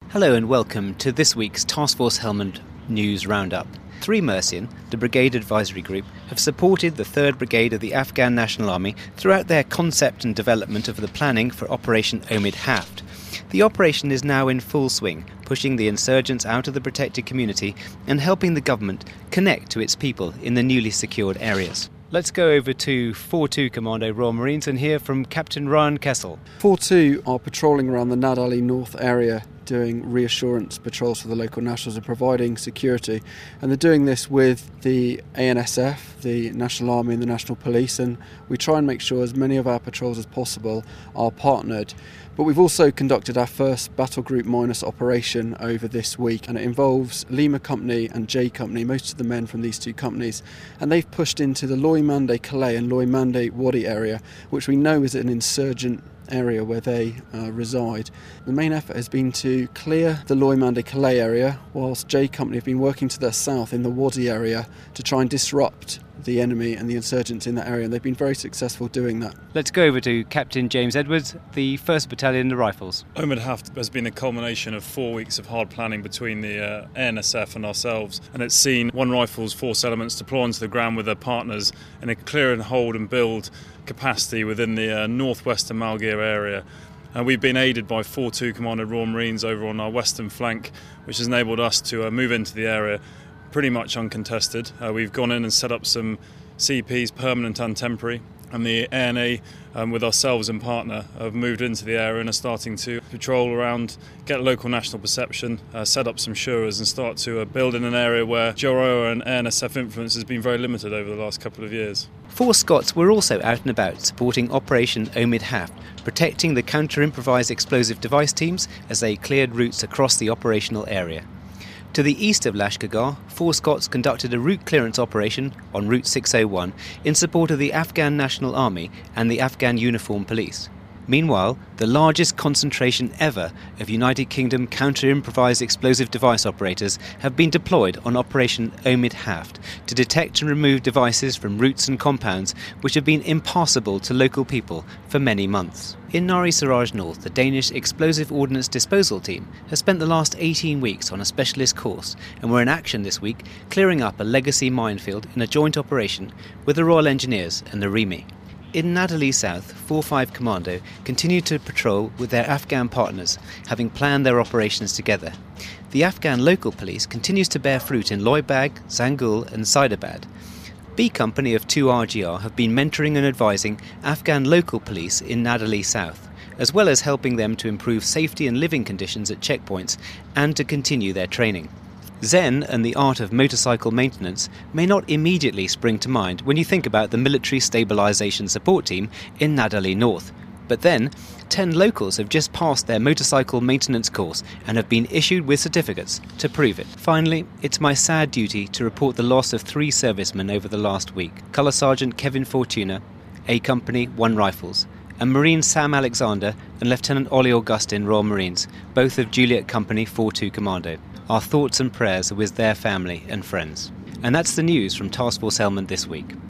Hello and welcome to this week's Task Force Helmand News Roundup. 3 Mercian, the Brigade Advisory Group, have supported the 3rd Brigade of the Afghan National Army throughout their concept and development of the planning for Operation Omid Haft. The operation is now in full swing, pushing the insurgents out of the protected community and helping the government connect to its people in the newly secured areas. Let's go over to 4-2 Commando Royal Marines and hear from Captain Ryan Kessel. 4-2 are patrolling around the Nad Ali North area, doing reassurance patrols for the local nationals and providing security. And they're doing this with the ANSF, the National Army and the National Police, and we try and make sure as many of our patrols as possible are partnered. But we've also conducted our first Battle Group Minus operation over this week, and it involves Lima Company and J Company, most of the men from these 2 companies, and they've pushed into the Loy Mande Calais and Loy Mande Wadi area, which we know is an insurgent area where they reside. The main effort has been to clear the Loy Mande Calais area, whilst J Company have been working to their south in the Wadi area to try and disrupt the enemy and the insurgents in that area, and they've been very successful doing that. Let's go over to Captain James Edwards, the 1st Battalion, the Rifles. Omid Haft has been a culmination of 4 weeks of hard planning between the ANSF and ourselves, and it's seen 1 Rifle's force elements deploy onto the ground with their partners in a clear and hold and build capacity within the northwestern Malgir area. And we've been aided by 4-2 Commando Royal Marines over on our western flank, which has enabled us to move into the area pretty much uncontested. We've gone in and set up some CPs, permanent and temporary, and the ANA with ourselves and partner have moved into the area and are starting to patrol around, get local national perception, set up some Shuras and start to build in an area where Joroa and ANSF influence has been very limited over the last couple of years. 4 Scots were also out and about supporting Operation Omid Haft, protecting the counter-improvised explosive device teams as they cleared routes across the operational area. To the east of Lashkargah, 4 Scots conducted a route clearance operation on Route 601 in support of the Afghan National Army and the Afghan Uniform Police. Meanwhile, the largest concentration ever of United Kingdom counter-improvised explosive device operators have been deployed on Operation Omid Haft to detect and remove devices from routes and compounds which have been impassable to local people for many months. In Nari Siraj North, the Danish Explosive Ordnance Disposal Team has spent the last 18 weeks on a specialist course and were in action this week clearing up a legacy minefield in a joint operation with the Royal Engineers and the REME. In Nad Ali South, 4-5 Commando continue to patrol with their Afghan partners, having planned their operations together. The Afghan local police continues to bear fruit in Loybag, Zangul and Saidabad. B Company of 2 RGR have been mentoring and advising Afghan local police in Nad Ali South, as well as helping them to improve safety and living conditions at checkpoints and to continue their training. Zen and the art of motorcycle maintenance may not immediately spring to mind when you think about the Military Stabilisation Support Team in Nad Ali North. But then, 10 locals have just passed their motorcycle maintenance course and have been issued with certificates to prove it. Finally, it's my sad duty to report the loss of 3 servicemen over the last week. Colour Sergeant Kevin Fortuna, A Company, 1 Rifles, and Marine Sam Alexander and Lieutenant Ollie Augustin, Royal Marines, both of Juliet Company 4-2 Commando. Our thoughts and prayers are with their family and friends. And that's the news from Task Force Helmand this week.